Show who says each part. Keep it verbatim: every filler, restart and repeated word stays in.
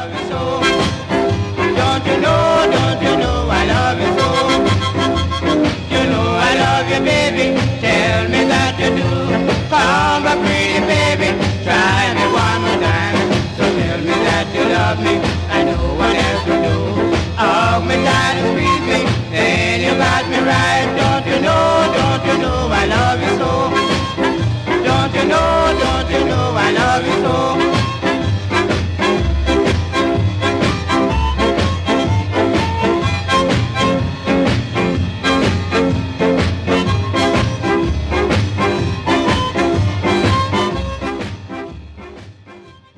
Speaker 1: love you so. Don't you know, don't you know I love you so. You know I love you, baby. Tell me